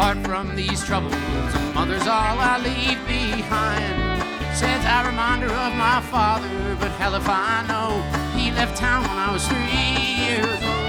apart from these troubles, and mother's all I leave behind. Says I remind her of my father, but hell if I know. He left town when I was 3 years old.